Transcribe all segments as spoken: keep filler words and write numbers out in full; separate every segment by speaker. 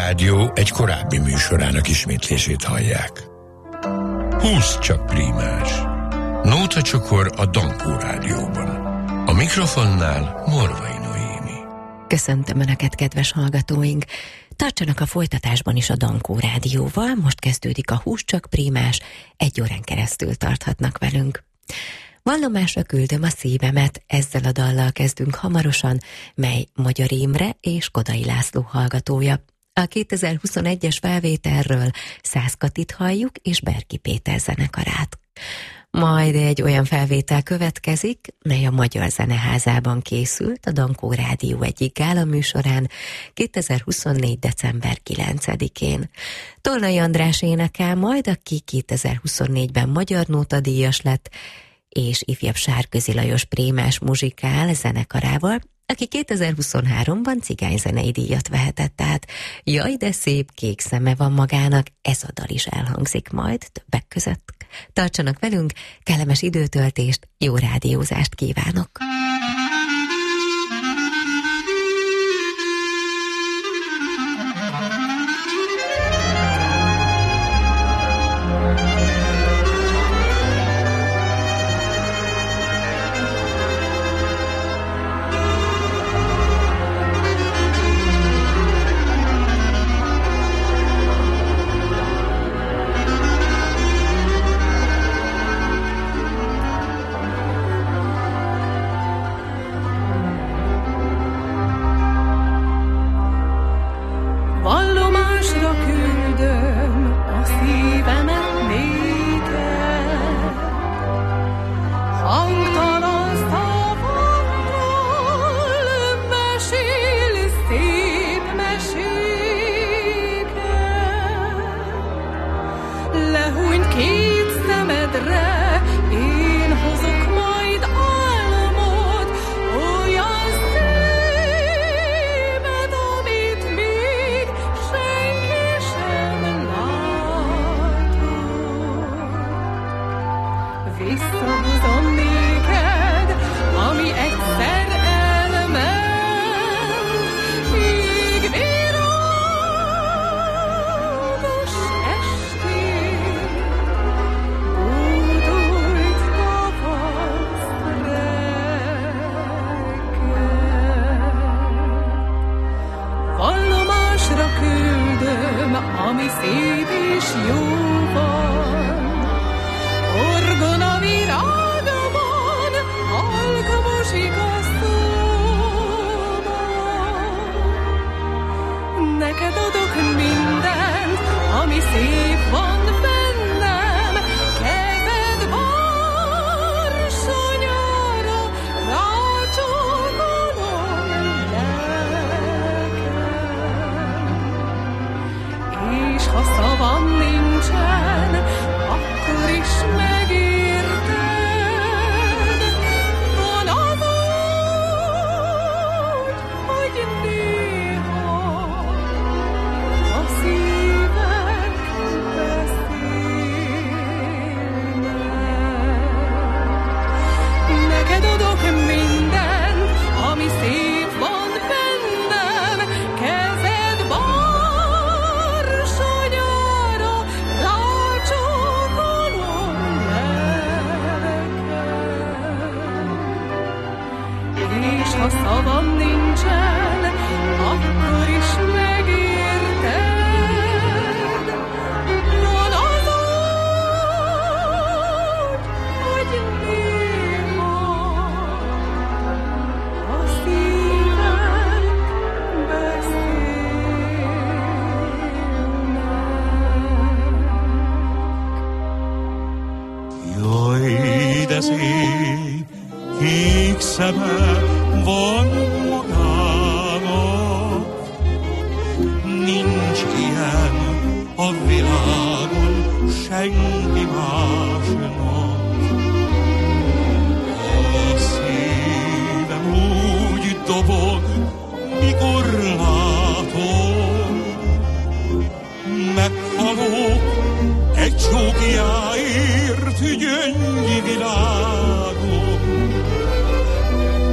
Speaker 1: Rádió egy korábbi műsorának ismétlését hallják. húsz csak prímás. Nóta csokor a Dankó Rádióban. A mikrofonnál Morvai Noémi.
Speaker 2: Köszöntöm Önöket, kedves hallgatóink! Tartsanak a folytatásban is a Dankó Rádióval, most kezdődik a húsz csak prímás, egy órán keresztül tarthatnak velünk. Vallomásra küldöm a szívemet, ezzel a dallal kezdünk hamarosan, mely Magyar Imre és Kodai László hallgatója. A kétezer-huszonegyes felvételről Szász Katit halljuk és Berki Péter zenekarát. Majd egy olyan felvétel következik, mely a Magyar Zeneházában készült a Dankó Rádió egyik gála műsorán kétezer-huszonnégy. december kilencedikén. Tolnai András énekel majd, aki kétezer-huszonnégyben Magyar Nóta díjas lett, és ifjabb Sárközi Lajos prémás muzsikál zenekarával, aki kétezer-huszonháromban cigányzenei díjat vehetett át. Jaj, de szép kék szeme van magának, ez a dal is elhangzik majd többek között. Tartsanak velünk, kellemes időtöltést, jó rádiózást kívánok!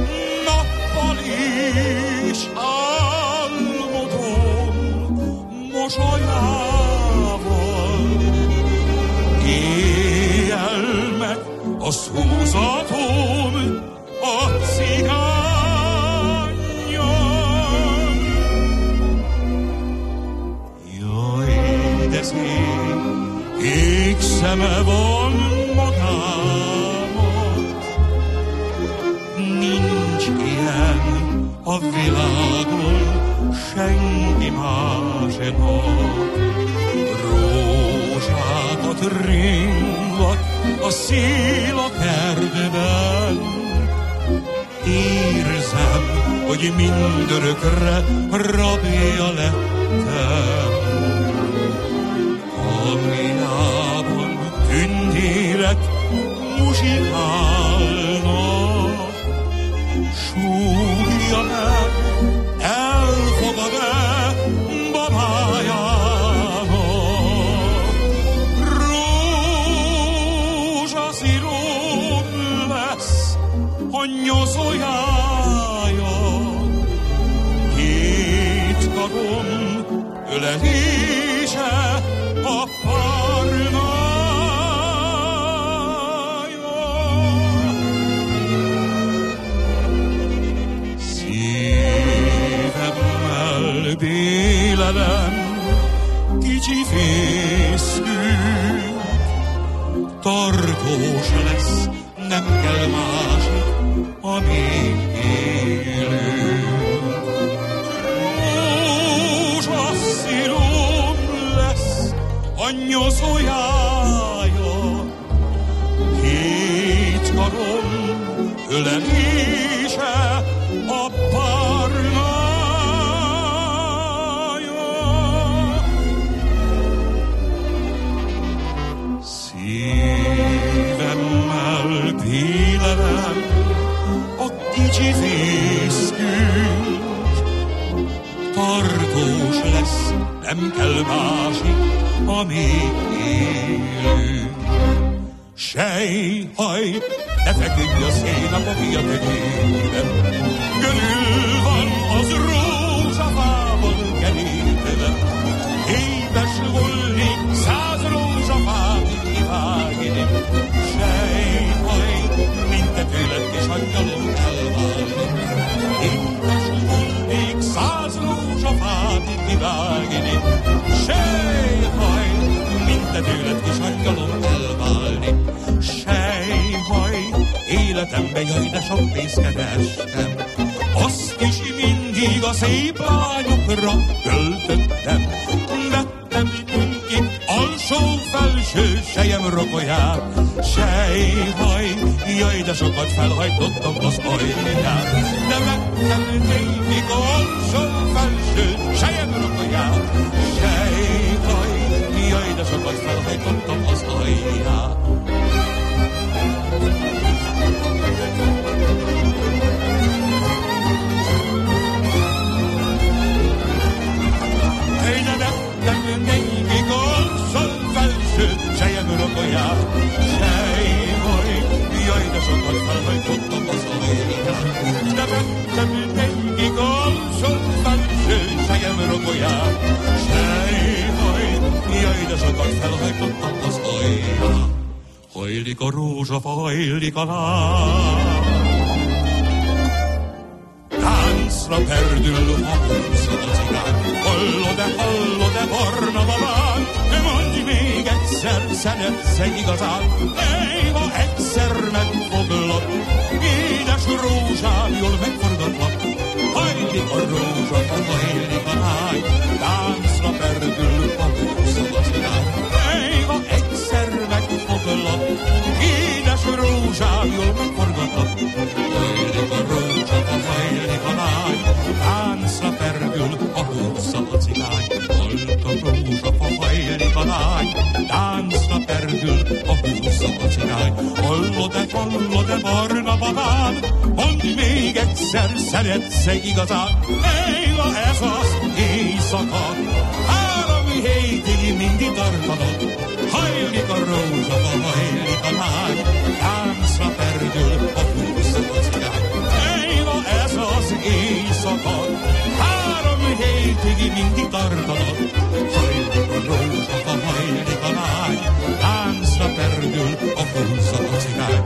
Speaker 3: Nappal is álmodom, mosolyával. Éjjel meg a szúzatom a cigányon. Jaj, de szép kék szeme van magámat, nincs ilyen a világon senki másnak. Rózsákat ringat a szél a kertben, érzem, hogy mindörökre rabja lettem. Angliában tündérek muzsikálnak, súgja meg, elfogad-e babájának. Rózsaszírom lesz a nyozójája, két karom ölelése a párnája. Szívemmel bélelem kicsi fészkünk, tartós lesz, nem kell másik, amíg élünk. Rózsaszírom lesz a nyozójája, két karom ölelése a párnája. Szívemmel bélelem a kicsi fészkünk, tartós lesz, nem kell másik, amíg élünk. Sejhaj, ne feküdj a szénap a fia tegyében, körül van az rózsafával kerítve. Édes volnék száz rózsafát kivágni, sejhaj, mint te tőled kis angyalom elválni. Édes volnék száz rózsafát kivágni, sejhaj, mint te tőled kis angyalom elválni. Sejhaj, életembe jaj, de sok pénzt kerestem, azt is mindig a szép lányokra költöttem. Vettem mindkét alsó-felső sejem rokolyát, sejhaj, jaj, de sokat felhajtottam az alját. De vettem mindkét alsó-felső sejem rokolyát, sejhaj, jaj, de sokat felhajtottam az alját. Sejem rokolyát, sejhaj, jaj, de sokat felhajtottam az alját. De vettem mindegyik alsó-felső sejem rokolyát, sejhaj, jaj, de sokat felhajtottam az alját. Hajlik a rózsafa, hajlik a láb, táncra perdül a húszad a cigány. Hallod-e, hallod-e, barna babám, mondj még egyszer, szeretsz-e igazán? Ej, ha egyszer megfoglak, édes rózsám, jól megforgatlak. Hajlik a rózsa, hajlik a lány, táncra perdül a húszad a cigány. Ej, ha egyszer megfoglak, édes rózsám, jól megforgatlak. Hajlik a rózsa, hajlik a lány, táncra perdül a húszad a cigány. Hajlik a rózsa, hajlik a lány, táncra perdül a húszad a cigány. Hallod-e, hallod-e, barna babám, mondd még egyszer, szeretsz-e igazán? Ej, ha ez az éjszaka, három hétig mindig tartanod. Hajlik a rózsa, hajlik a lány, táncra perdül a húszad a cigány. Ej, ha ez az éjszaka, három hétig mindig tartanod. perdül, a húzza a cigány.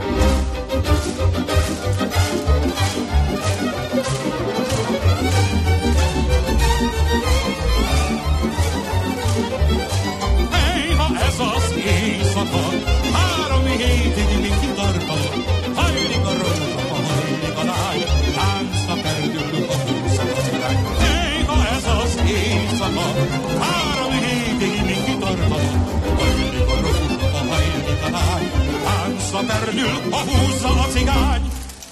Speaker 3: Hey, ha ez az éjszaka, három hétig még kitartalom, hajlik a rózsa, hajlik a lány, táncra perdül, a húzza a cigány. Hey, ha ez az éjszaka, három hétig még kitartalom, hajlik a rózsa, hajlik a lány, táncra perdül, a húzza a cigány.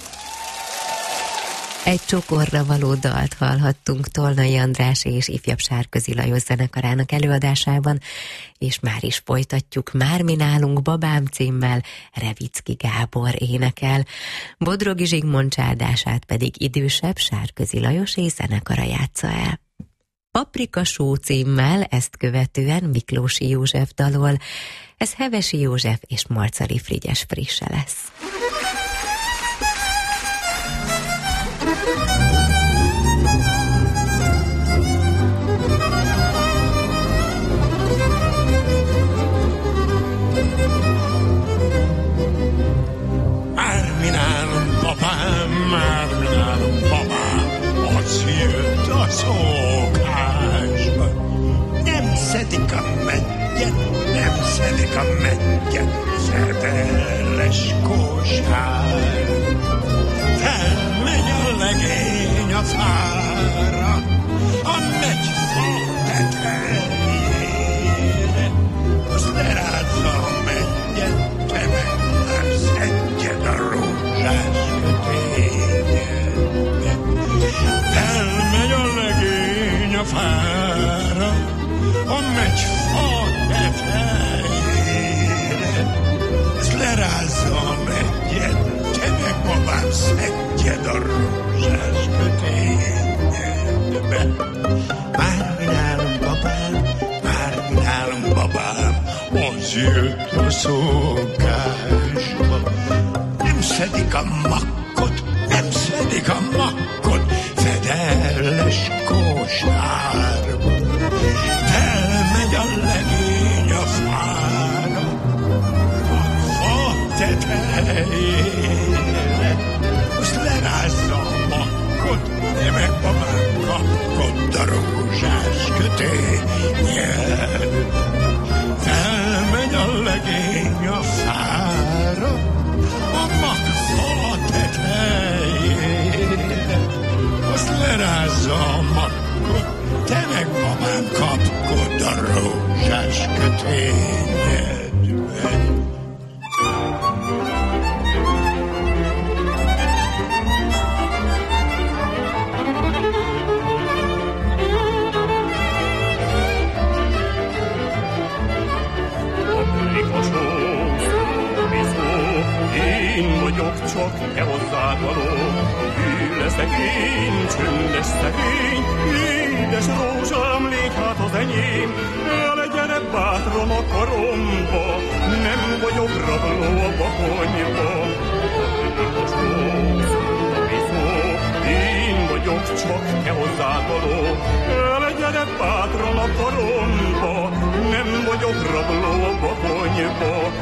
Speaker 2: Egy csokorra való dalt hallhattunk Tolnai András és ifjabb Sárközi Lajos zenekarának előadásában, és már is folytatjuk Már mi nálunk babám címmel, Revicki Gábor énekel, Bodrogi Zsigmond csárdását pedig idősebb Sárközi Lajos és zenekara játsza el. Paprika só címmel ezt követően Miklósi József dalol, ez Hevesi József és Marcali Frigyes frisse lesz.
Speaker 1: Már mi nálunk babám, már mi nálunk babám, az jött a szokásba. Nem szedik a meggyet, nem szedik a meggyet, szerteles kosár. Felmegy a legény a fára, a megyfa tetejére, azt lerázza a meggyet, te meg már szedjed a rózsás kötényedbe. Felmegy a legény a fára, a megyfa tetejére, azt lerázza a meggyet, te meg babám szedjed a rózsás kötényedbe. Már mi nálunk babám, már mi nálunk babám, az jött a szokásba. Nem szedik a makkot, nem szedik a makkot, fedelles kosárba. Felmegy a legény a fára, a fa tetejére, azt lerázza a makkot, de meg babám kapkod a rózsás kötényedbe. Felmegy a legény a fára, a magfa tetejére, azt lerázza a makkot, te meg babám kapkod a rózsás kötényedbe.
Speaker 4: Én vagyok csak, te hozzád való, hű leszek én, csöndes szegény, édes rózsám, légy hát az enyém, el gyere bátran a karomba, nem vagyok rabló a bakonyba. Én vagyok csak, te hozzád való, el gyere bátran a karomba, nem vagyok rabló a bakonyba.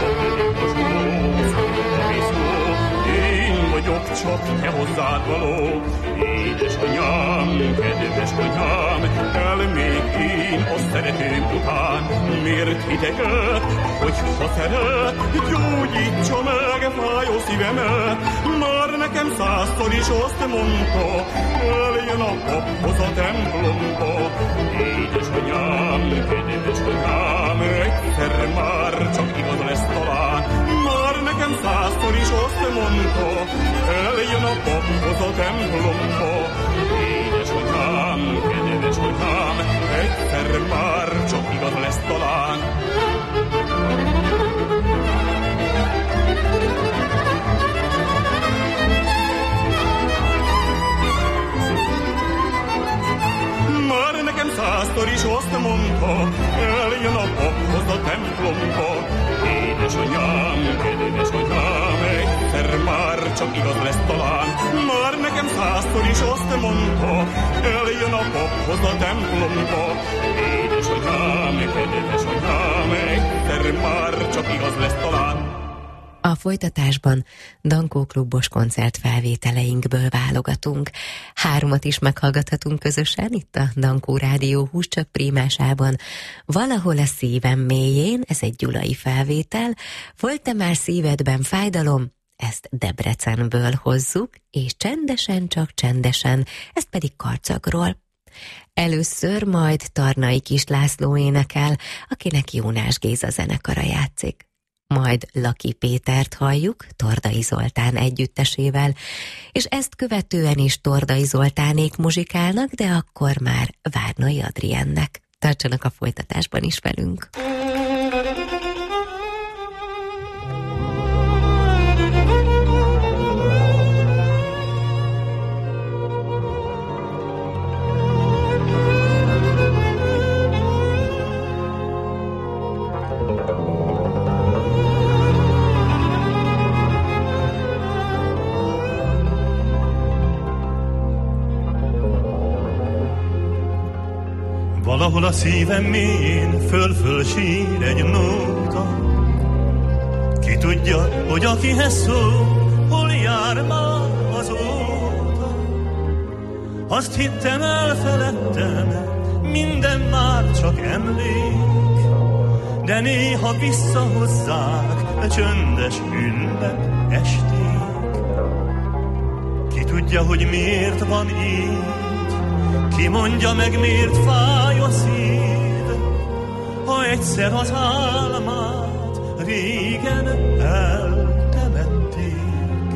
Speaker 4: Én vagyok csak, te hozzád való, édesanyám, kedves anyám, el még én a szeretőm után, miért hiteget, hogy ha szeret, gyógyítsa meg fájó szívemet, már nekem százszor is azt mondta, eljön a paphoz a templomba. Édesanyám, kedves anyám, egyszer már csak igaz lesz talán, már nekem százszor is azt mondta, eljön a paphoz a templomba. Édesanyám, kedves anyám, egyszer már csak igaz lesz talán. Már nekem százszor is azt mondta, eljön a paphoz a templomba. Édesanyám, kedves anyám, egyszer már csak igaz lesz talán. Már nekem százszor is azt mondta, eljön a paphoz a templomba. Édesanyám, kedves anyám, egyszer már csak igaz lesz talán.
Speaker 2: A folytatásban Dankó klubos koncertfelvételeinkből válogatunk. Hármat is meghallgathatunk közösen itt a Dankó Rádió Húscsak prímásában. Valahol a szívem mélyén, ez egy gyulai felvétel, volt-e már szívedben fájdalom? Ezt Debrecenből hozzuk, és Csendesen, csak csendesen, ezt pedig Karcagról. Először majd Tarnai Kis László énekel, akinek Jónás Géza zenekara játszik. Majd Laki Pétert halljuk, Tordai Zoltán együttesével, és ezt követően is Tordai Zoltánék muzsikálnak, de akkor már Várnai Adriennek. Tartsanak a folytatásban is velünk!
Speaker 5: Valahol a szívem mélyén föl-föl sír egy nóta. Ki tudja, hogy akihez szól, hol jár már azóta. Azt hittem, elfeledtem, minden már csak emlék, de néha visszahozzák a csöndes ünnep esték. Ki tudja, hogy miért van így, ki mondja meg, miért fáj a szív, ha egyszer az álmát régen eltemették.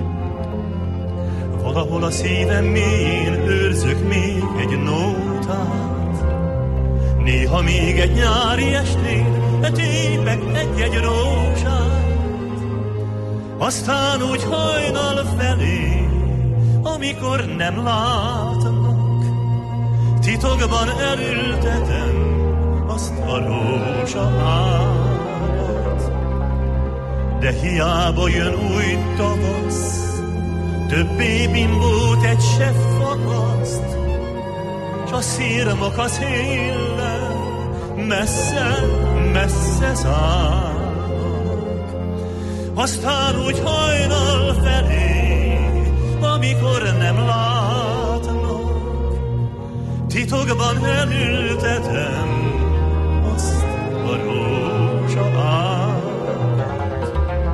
Speaker 5: Valahol a szívem mélyén őrzök még egy nótát, néha még egy nyári estén tépek egy-egy rózsát. Aztán úgy hajnal felé, amikor nem látnak, titokban elültetem azt a rózsaágat. De hiába jön új tavasz, többé bimbót egy se fakaszt, s a szirmok a széllel messze, messze szállnak. Aztán úgy hajnal felé, amikor nem látnak, titokban elültetem azt a rózsaágat.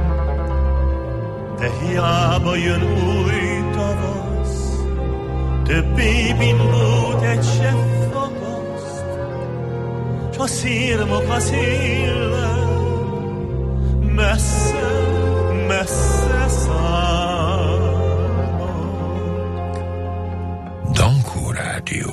Speaker 5: De hiába jön új tavasz, többé bimbót egy se fakaszt, s a szirmok a széllel messze, messze szállnak.
Speaker 1: Dankó Rádió.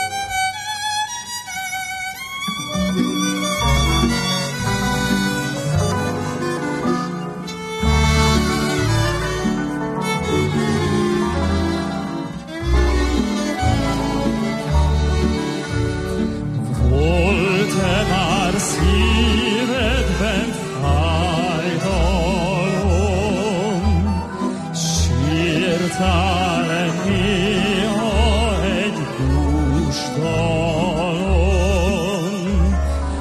Speaker 3: Volt-e már szívedben fájdalom? Sírtál-e néha egy dúsdalom?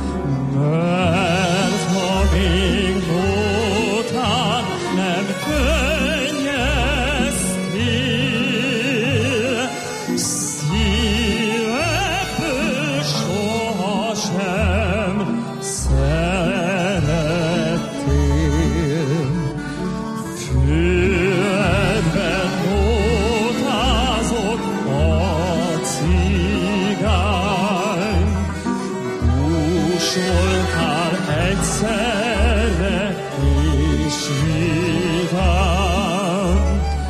Speaker 3: Mert ha még nótán nem könnyeztél, szívedből sohasem szerettél. Füledben nótázott a cigány, búsoltál egyszerre és vidám.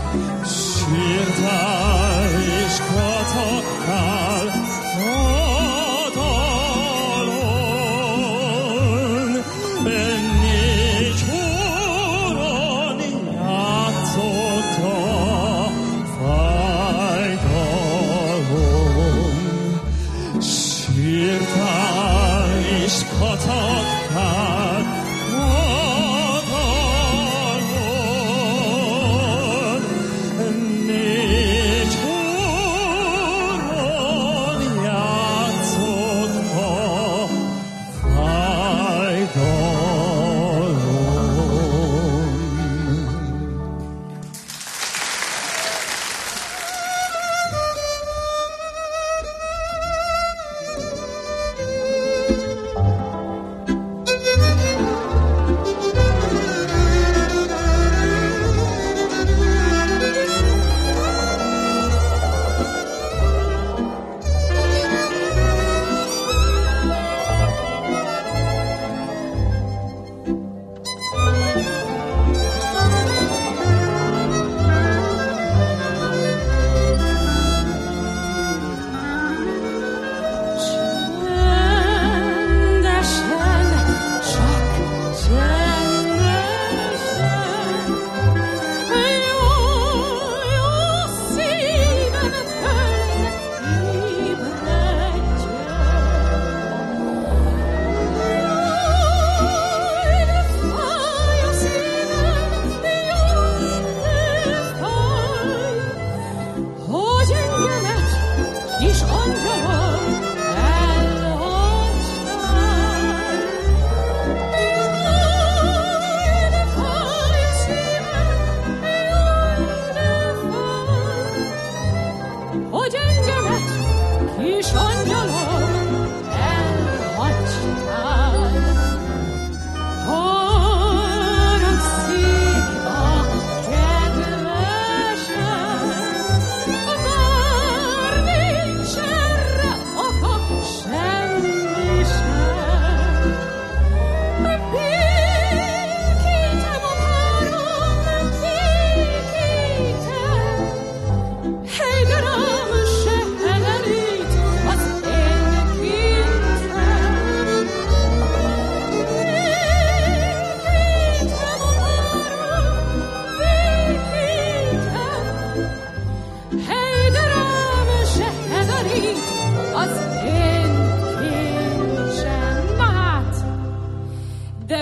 Speaker 3: Sírtál és kacagtál a dalon, négy hóron játszott a fájdalom. Sírtál és kacagtál a dalon, négy hóron játszott a fájdalom.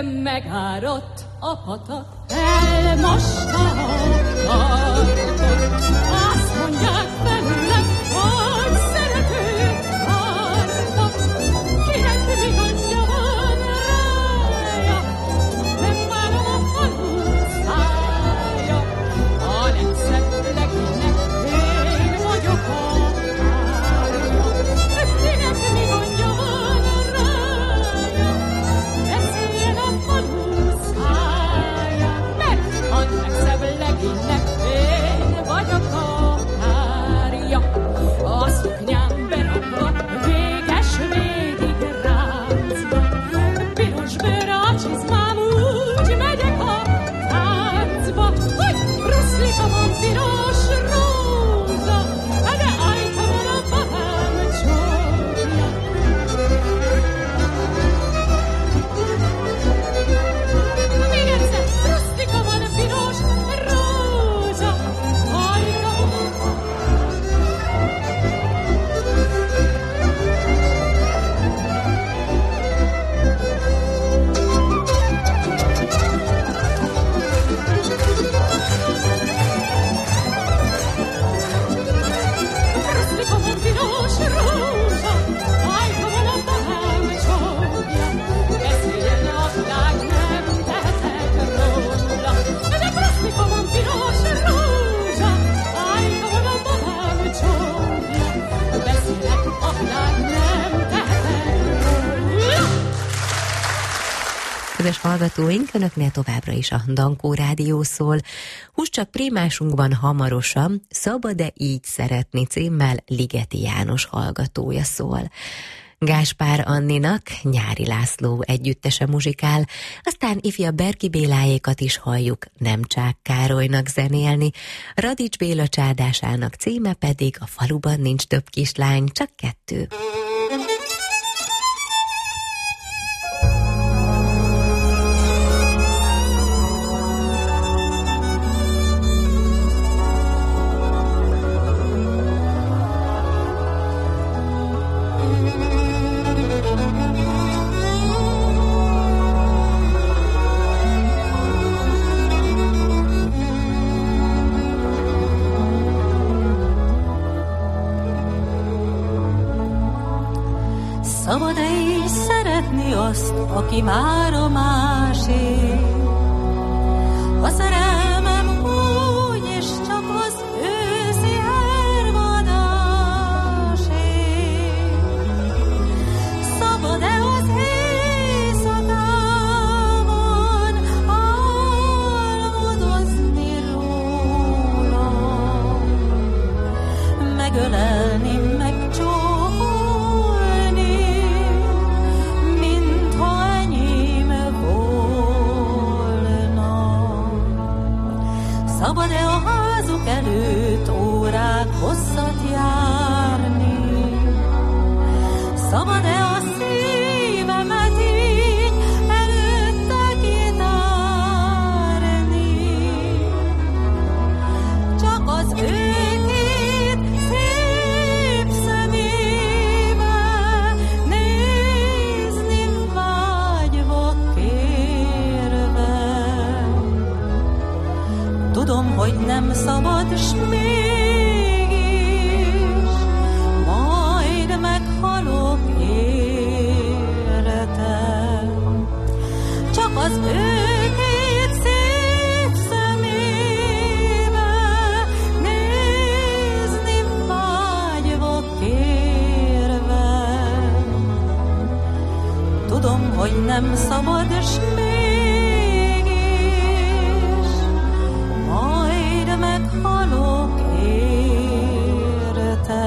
Speaker 6: Megárott a patak, elmosta a partot. Azt mondják felőlem, hogy szerető partot. Kinek mi gondja van rája, nem várom a falu szája. A legszebb legének én vagyok a párja. Kinek mi gondja van rája, beszéljen a falu szája. Mert a legszebb legének én vagyok a párja. A szuknyám berakva véges végig ráncba. Piros bőr a csizmám, úgy megyek a táncba. Hogy bruszlika van piros rózsa, de ajka van a babám csókja. Még egyszer, bruszlika van piros rózsa, ajka van. Bruszlika van piros rózsa, ajka van a babám csókja. Beszéljen a világ, nem tehetek róla. De bruszlika van piros rózsa, ajka van a babám csókja. Beszéljen a világ, nem tehetek róla.
Speaker 2: Kedves hallgatóink, önöknél továbbra is a Dankó Rádió szól. Húscsak Prímásunkban hamarosan Szabad-e így szeretni címmel Ligeti János hallgatója szól. Gáspár Anninak Nyári László együttese muzsikál, aztán ifjabb Berki Béláékat is halljuk Nemcsák Károlynak zenélni, Radics Béla csádásának címe pedig A faluban nincs több kislány, csak kettő.
Speaker 7: Szabad-e így szeretni azt, aki már a másé? A szerelmem úgy, és csak az őszi hervadásé. Szabad-e az éjszakában álmodozni róla? Megölelni, megcsókolni, szabad-e a házuk előtt órák hosszat járni? Szabad-e a szívemet így előtte kitárni? Csak az ő két szép szemébe nézni vágyva kérve. Tudom, hogy nem szabad, s mégis majd meghalok érte. Csak az ő két szép szemébe nézni vágyva kérve. Tudom, hogy nem szabad, s mégis meghalok érte.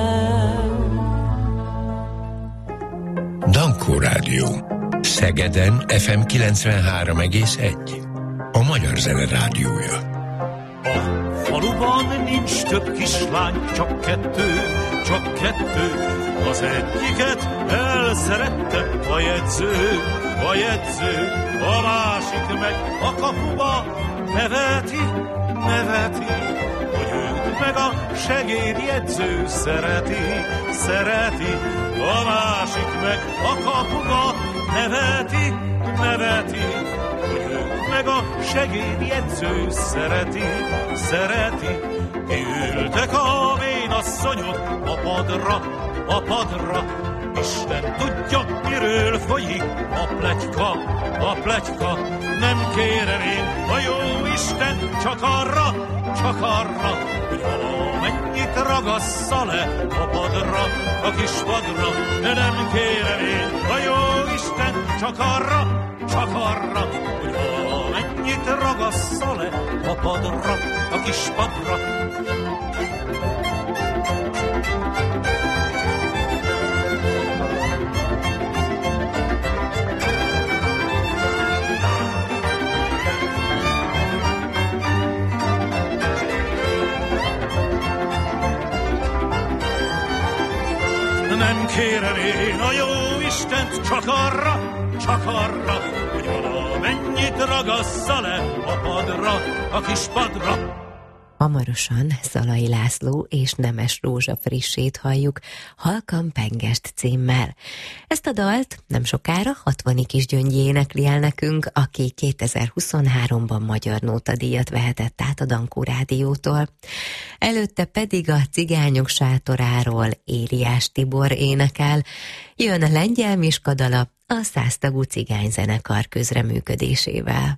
Speaker 1: Dankó Rádió. Szegeden ef em kilencvenhárom egész egy. A magyar zene rádiója.
Speaker 5: A faluban nincs több kislány, csak kettő, csak kettő. Az egyiket elszerette a jegyző, a jegyző. A másik meg a kapuba neveti, neveti, hogy őt meg a segédjegyző szereti, szereti. A másik meg a kapuba neveti, neveti, meg a segédjegyző szereti, szereti. Kiültek a vénasszonyok a padra, a padra. Isten tudja, miről folyik a pletyka, a pletyka. Nem kérem én a jó Isten csak arra, csak arra, hogy valamennyit ragassza le a padra, a kis padra. Nem kérem én a jó Isten csak arra, csak arra, hogy valamennyit ragassza le a padra, a kis padra. Nem kérem én a jó Istent csak arra, csak arra, hogy valamennyit ragassza le a padra, a kis padra.
Speaker 2: Hamarosan Szalai László és Nemes Rózsa frissét halljuk Halkan Pengest címmel. Ezt a dalt nem sokára Hatvani Kisgyöngyi énekli el nekünk, aki kétezer-huszonháromban Magyar Nótadíjat vehetett át a Dankó Rádiótól. Előtte pedig a Cigányok sátoráról Éliás Tibor énekel, jön a Lengyel Miska dala a száztagú cigányzenekar közreműködésével.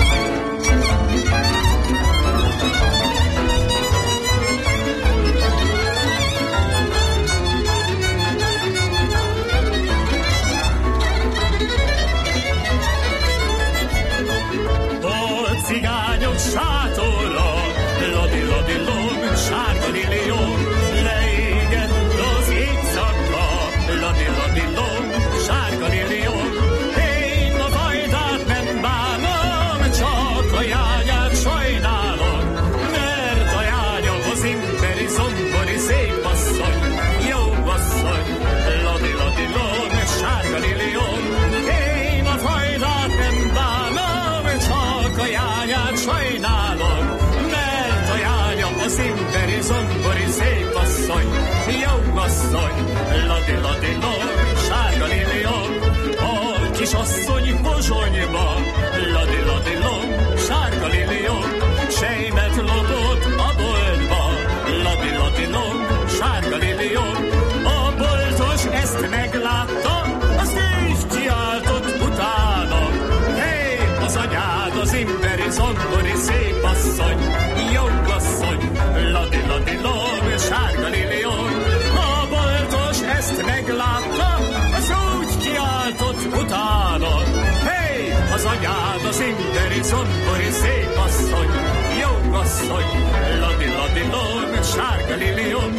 Speaker 5: Sátorra, ladi, ladi, lom, sárga liliom, leégett az éjszaka, ladi, ladi, lom, sárga liliom. Én a vajdát nem bánom, csak a jányát sajnálom, mert a jánya az imperi zombori szép asszony, jó asszony, ladi, ladi, lom, sárga liliom. Én a vajdát nem bánom, csak a jányát sajnálom, mert a jánya az imperi zombori szép asszony, jó asszony, ladi, ladi, lom, sárga liliom. A kis asszony Pozsonyba, ladi, ladi, lom, sárga liliom, sejmet lopott a boltba, ladi, ladi, lom, sárga liliom. A boltos ezt meglátta, azt így kiáltott utána, hé, az anyád az imperi zombori szép asszony, jó asszony, ladi, ladi, lom, sárga liliom. A boltos ezt meglátta, az úgy kiáltott utána, hé, az anyád az imperi zombori szép asszony, jó asszony, ladi, ladi, lom, sárga liliom.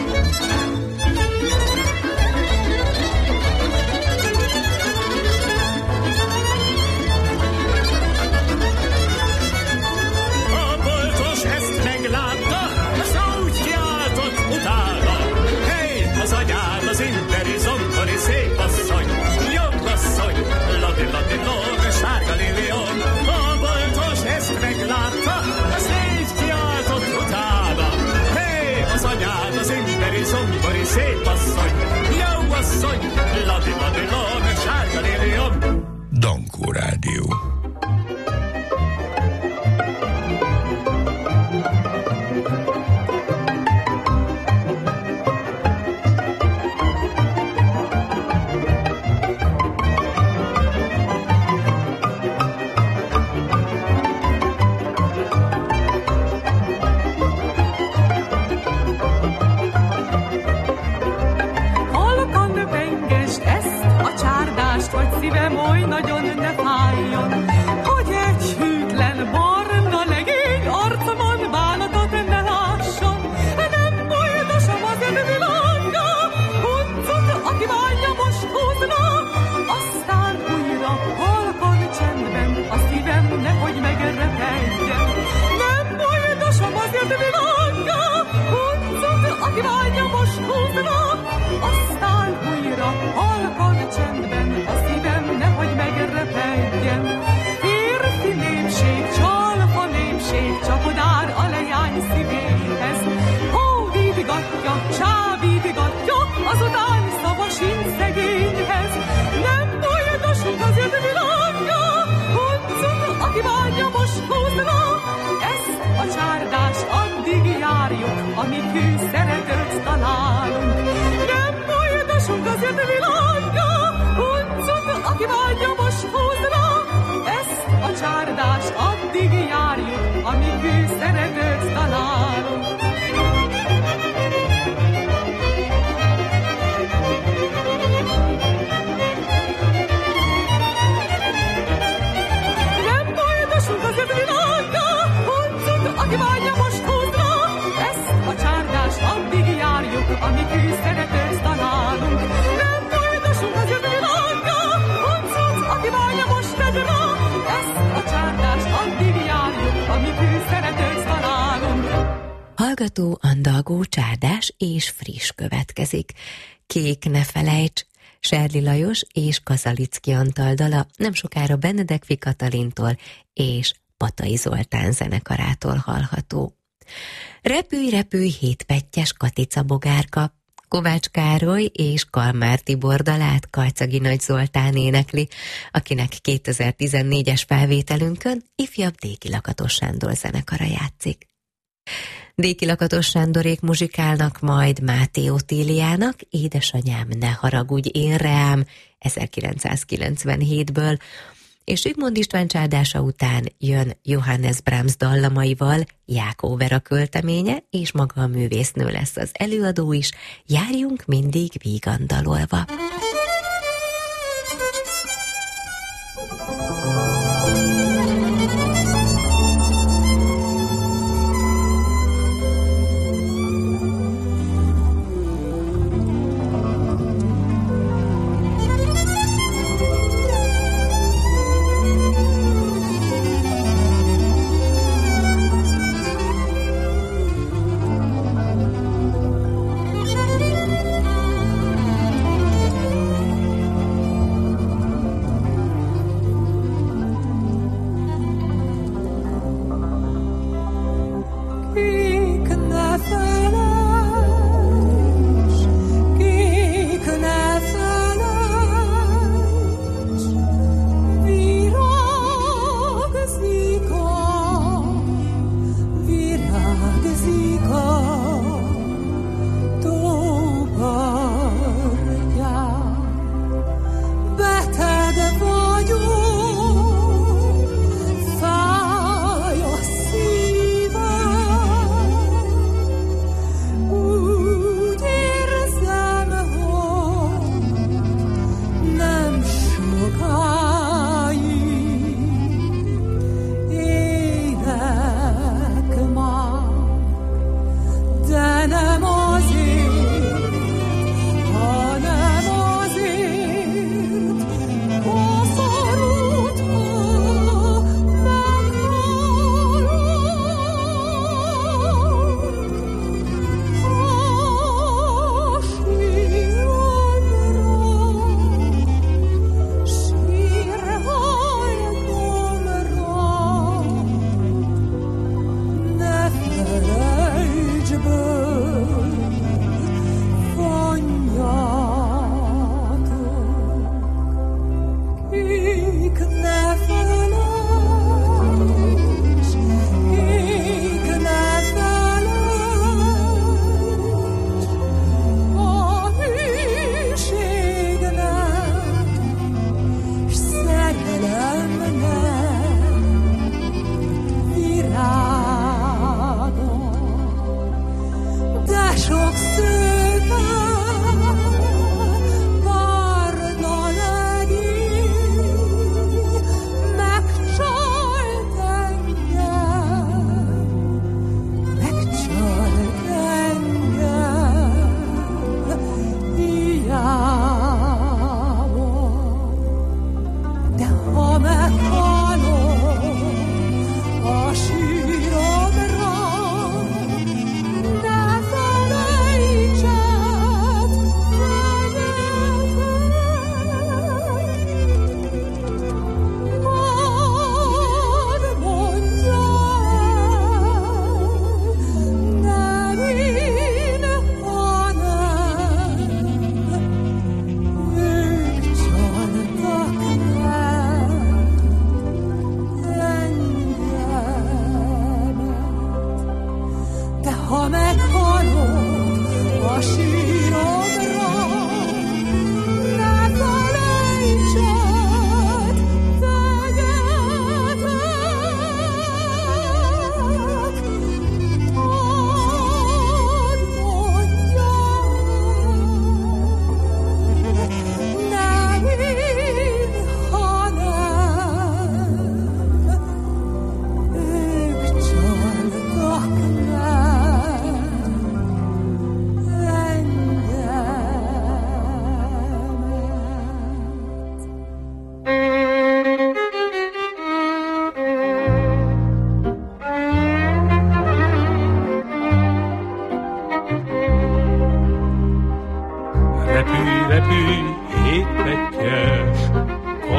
Speaker 5: Az imperi zombori szép asszony, jobb asszony, ladi, ladi, lom, sárga liliom. A boltos ezt meglátta, azt így kiáltott utána, hé, az anyád az imperi zombori szép asszony, jó asszony, ladi, ladi, lom, sárga liliom.
Speaker 1: Dankó Rádió.
Speaker 6: Szívem oly nagyon ne fájjon, hogy egy hűtlen barna legény arcomon bánatot ne lásson. Nem boldosom az ön világa, huncut, aki bánja most húzna, aztán újra halkan csendben a szívem nehogy megrepedjen. Nem boldosom az ön világa, huncut, aki bánja most húzna, aztán újra halkan csendben a szívem nehogy megrepedjen. Férfi népség
Speaker 2: hallgató andalgó, csárdás és friss következik. Kék ne felejts, Serli Lajos és Kazalicki Antal dala nem sokára Benedekvi Katalintól és Patai Zoltán zenekarától hallható. Repülj, repülj, hétpettyes Katica bogárka, Kovács Károly és Kalmár Tibor dalát Kajczagi Nagy Zoltán énekli, akinek kétezer-tizennégyes felvételünkön ifjabb Déki Lakatos Sándor zenekara játszik. Déki Lakatos Sándorék muzsikálnak majd Máté Otíliának Édesanyám, ne haragudj én reám ezerkilencszázkilencvenhétből, és Zsigmond István csádása után jön Johannes Brahms dallamaival Jákó Vera költeménye, és maga a művésznő lesz az előadó is. Járjunk mindig vígan dalolva.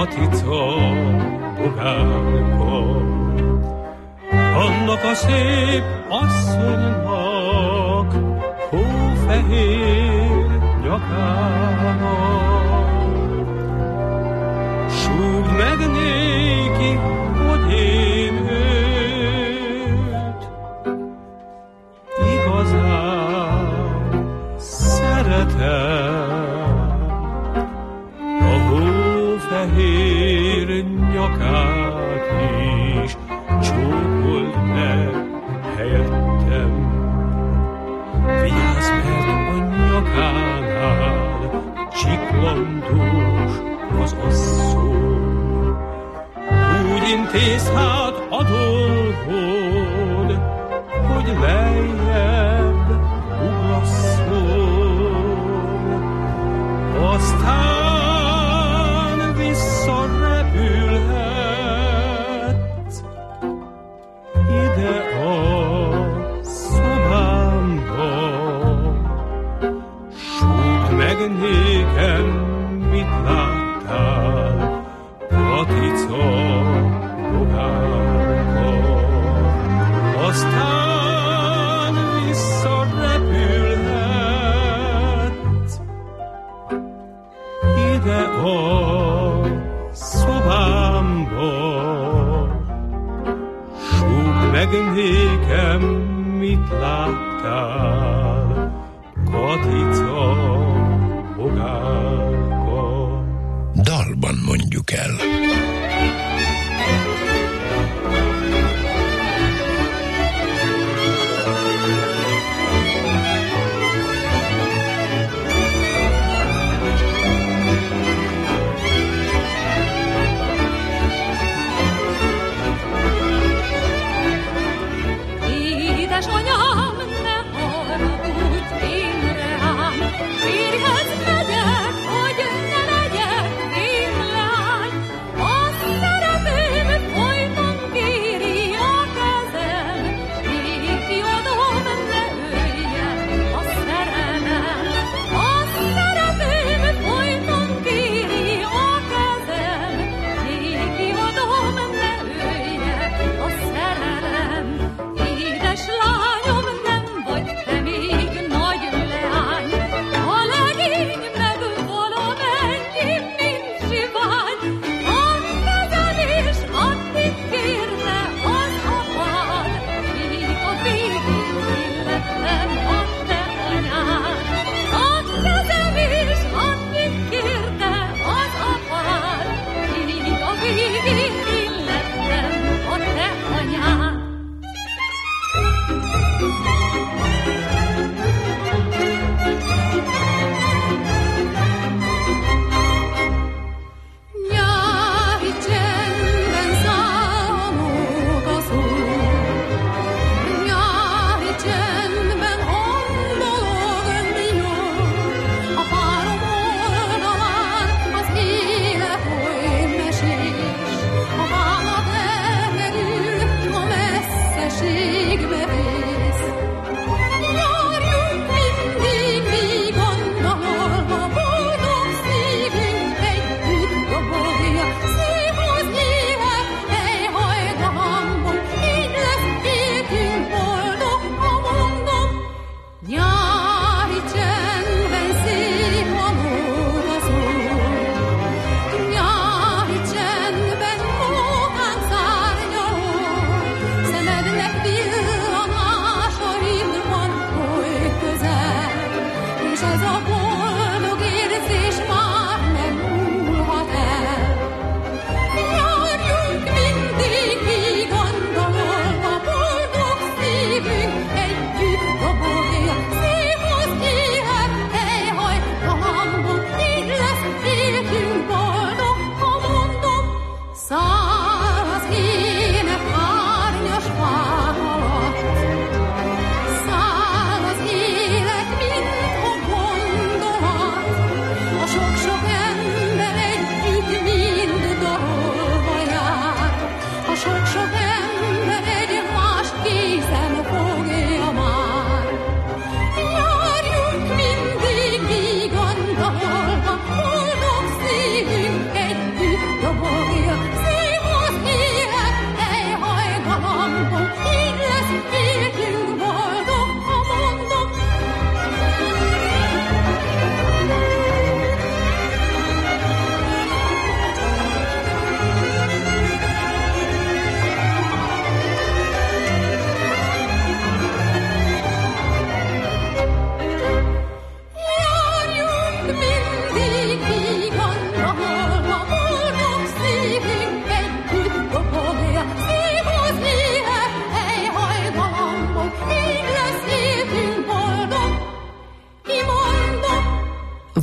Speaker 8: Katica bogárka. Annak a szép asszonynak hófehér nyakának. Súgd meg néki, hogy én őt igazán szeretem. A hófehér nyakát is csókold meg helyettem. Vigyázz, mert a nyakánál csiklandós az asszony. Úgy intéz hát a dolgod, hogy lejjebb ugrasszon. Aztán visszarepülhetsz ide a szobámba. Súgd meg nékem, mit láttál, Katica bogárka. Aztán visszarepülhetsz ide a szobámba. Súgd meg nékem, mit láttál, Katica bogárka.
Speaker 1: Dalban mondjuk el.
Speaker 6: Édesanyám, ne haragudj én rám, férjhez megyek, hogy ne legyek én lány. A szeretőm folyton kéri a kezem, néki adom, ne öljen a szerelmem. A szeretőm folyton kéri a kezem, néki adom, ne öljen a szerelem. Édes lányom, nem vagy te még nagy leány, a legény meg valamennyi, mint zsivány. A kezem is addig kérte az apád, míg a végig illettem a te anyád. A kezem is addig kérte az apád, míg a végig illettem a te anyád. Nyári csendben számok a szó, nyári csendben gondolog jó. A párom oldalán az éle foly mesés,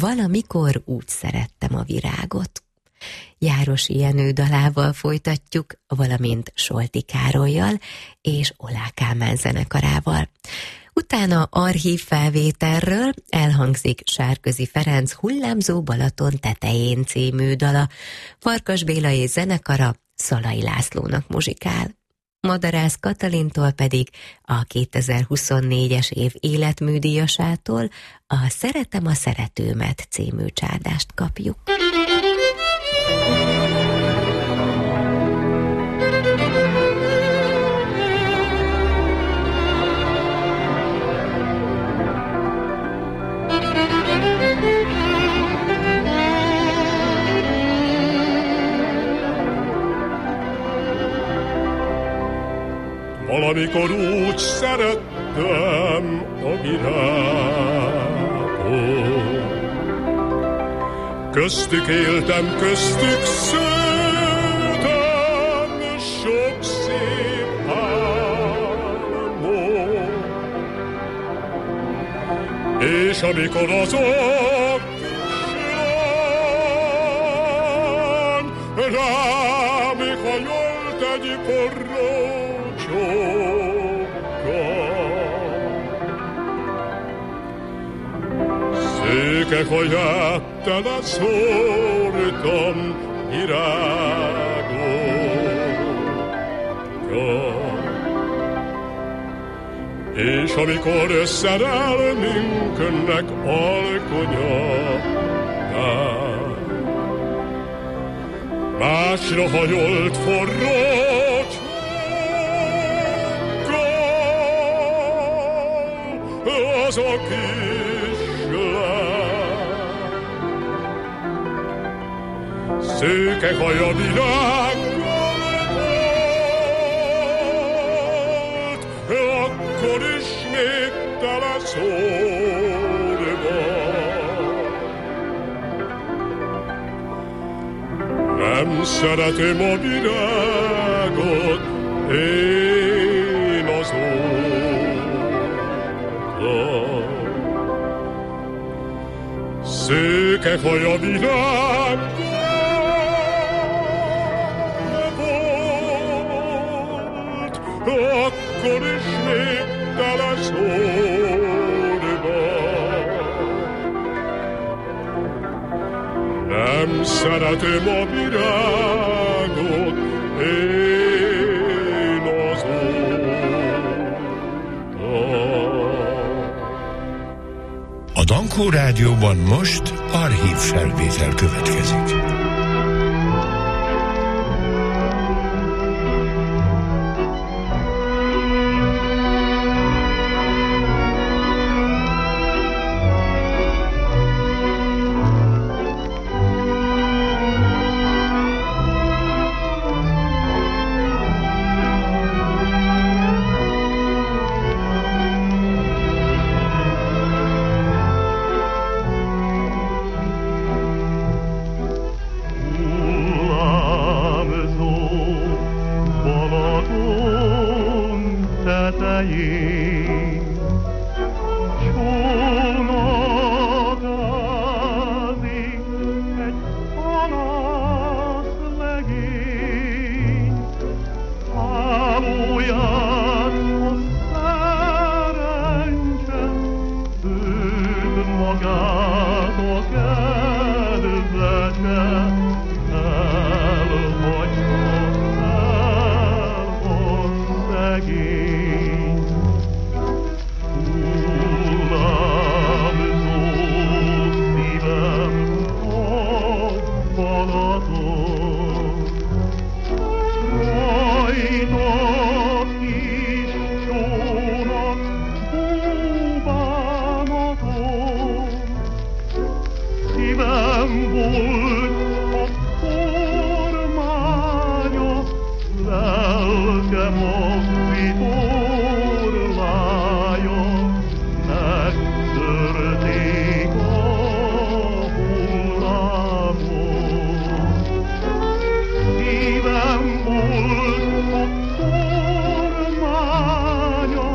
Speaker 2: Valamikor úgy szerettem a virágot. Járosi Jenő dalával folytatjuk, valamint Solti Károlyjal és Olá Kálmán zenekarával. Utána archív felvételről elhangzik Sárközi Ferenc Hullámzó Balaton tetején című dala, Farkas Béla és zenekara Szalai Lászlónak muzsikál. Madarász Katalintól pedig a kétezer-huszonnégyes év életműdíjasától a Szeretem a szeretőmet című csárdást kapjuk.
Speaker 3: Valamikor úgy szerettem a virágot, köztük éltem, köztük szőtem sok szép álmot, és amikor az a kislány rám hajolt egy forró szőke haját tele szórtam virágokkal, és amikor szerelmünknek alkonyatán másra hajolt forró az a kislány, szőke haja virággal volt, akkor ismét tele szórva. Nem szeretem a virágot, én azon szőke haja virággal volt, akkor ismét tele szórva. Nem szeretem a virágot, én azóta.
Speaker 1: A Dankó Rádióban most archív felvétel következik.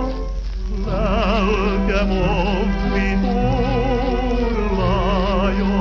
Speaker 3: Lelkem a vitorlája,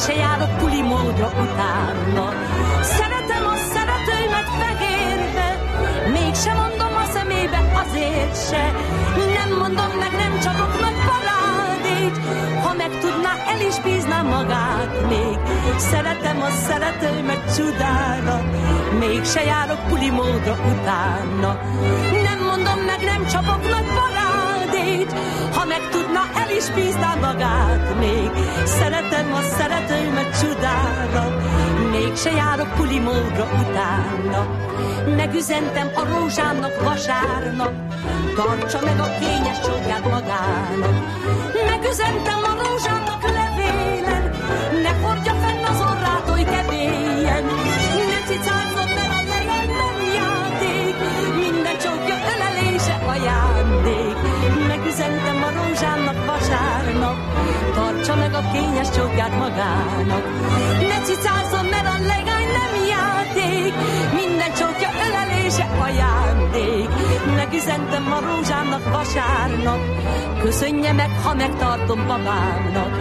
Speaker 7: mégse járok pulimódra utána. Szeretem a szeretőimet fehérbe, mégsem mondom a szemébe azért se. Nem mondom meg, nem csapok nagy parádét, ha megtudná, el is bízná magát még. Szeretem a szeretőimet csodára, mégse járok pulimódra utána. Nem mondom meg, nem csapok nagy parádét, ha megtudná, el is bízná magát még. Szeretem a szeretőimet csodára, mégse járok pulimódra utána. Megüzentem a rózsámnak vasárnap, tartsa meg a kényes csókját magának. Megüzentem a rózsámnak levélen, ne hordja fenn az orrát oly keményen. Ne cicázzon, mert a lejen nem játék, minden csókja ölelése ajándék. Megüzentem a rózsámnak vasárnap, tartsa meg a kényes csókját magának. Ne cicázzon, mert a legány nem játék, minden csókja ölelése ajándék. Megüzentem a rózsámnak vasárnap, köszönje meg, ha megtartom babámnak.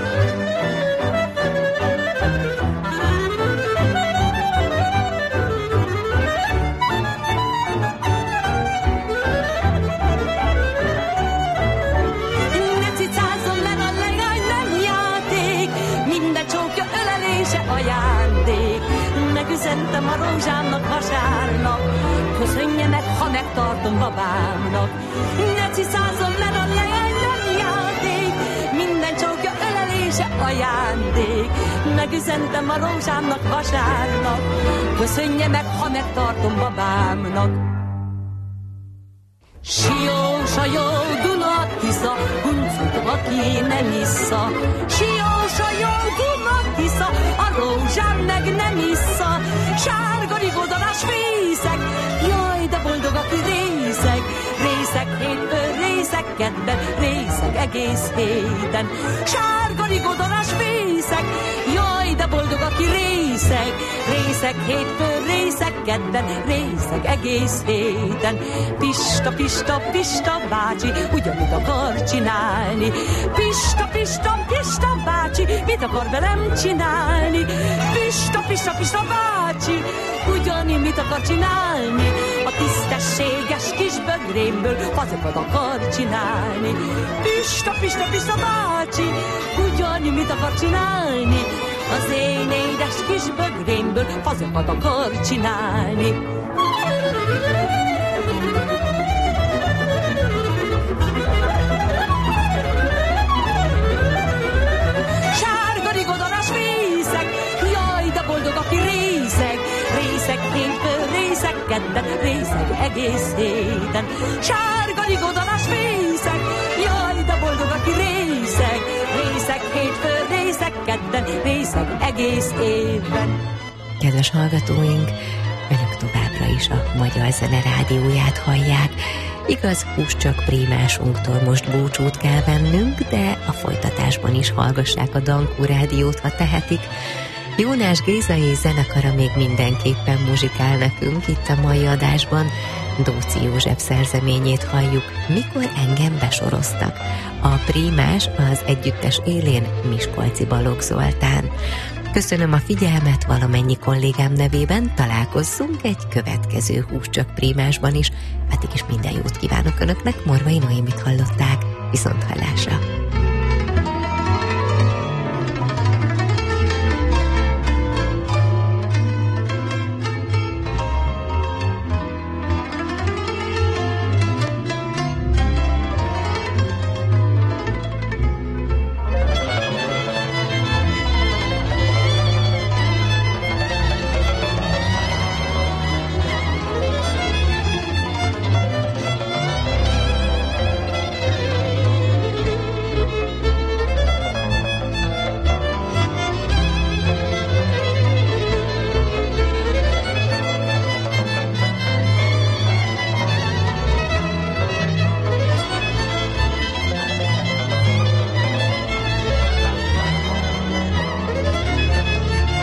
Speaker 7: Ne cicázzon, mert a legány nem játék, minden csókja ölelése ajándék. Megüzentem a rózsámnak vasárnap, köszönje meg, ha megtartom babámnak. Ne cicázzon, mert a leány nem játék, minden csókja ölelése ajándék. Megüzentem a rózsámnak vasárnap, köszönje meg, ha megtartom babámnak. Sió, sajó, Duna, Tisza, huncut, aki nem issza. Sió, sajó, Duna, Tisza, a rózsám meg nem issza. Sárga rigodanás fészek, jaj, de boldog, aki részeg. Részeg hétből, részeg kedden, részeg egész héten. Sárga rigodanás fészek, jaj, de boldog, aki részeg. Részeg hétből, részeg kedden, részeg egész héten. Pista, Pista, Pista bácsi, ugyanúgy akar csinálni. Pista, Pista, Pista bácsi, mit akar velem csinálni? Pista, Pista, Pista bácsi, ugyanígy mit akar csinálni? A tisztességes kis bögrémből fazokat akar csinálni. Pista, Pista, Pista bácsi, ugyanígy mit akar csinálni? Az én édes kis bögrémből fazokat akar csinálni. Sárga rigodanás fészek, jaj, de boldog, aki részeg. Részeg hétből, részeg kedden, részeg egész héten. Sárga rigodanás fészek, jaj, de boldog, aki részeg. Részeg hétből, részeg kedden, részeg egész évben.
Speaker 2: Kedves hallgatóink, önök továbbra is a Magyar Zene rádióját hallják. Igaz, húscsak prímásunktól most búcsút kell vennünk, de a folytatásban is hallgassák a Dankó rádiót, ha tehetik. Jónás Géza és zenekara még mindenképpen muzsikál nekünk itt a mai adásban. Dóczy József szerzeményét halljuk, Mikor engem besoroztak. A prímás az együttes élén Miskolci Balogh Zoltán. Köszönöm a figyelmet valamennyi kollégám nevében, találkozzunk egy következő húscsak prímásban is. Addig is minden jót kívánok önöknek, Morvai Noémit hallották, viszont hallásra.